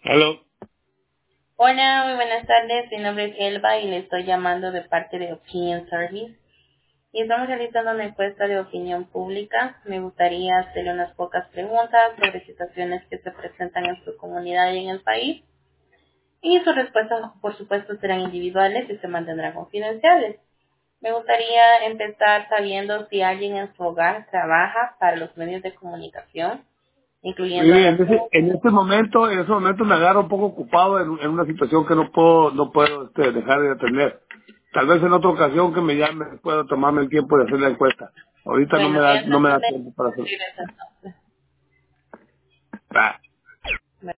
Aló. Hola, muy buenas tardes. Mi nombre es Elba y le estoy llamando de parte de Opinion Service. Y estamos realizando una encuesta de opinión pública. Me gustaría hacerle unas pocas preguntas sobre situaciones que se presentan en su comunidad y en el país. Y sus respuestas, por supuesto, serán individuales y se mantendrán confidenciales. Me gustaría empezar sabiendo si alguien en su hogar trabaja para los medios de comunicación, incluyendo Mire, radio. en ese momento me agarro un poco ocupado en una situación que no puedo dejar de atender. Tal vez en otra ocasión que me llame puedo tomarme el tiempo de hacer la encuesta. Ahorita no Bueno, me voy da, a no me da tratar de tiempo para hacer. escribir entonces. Ah,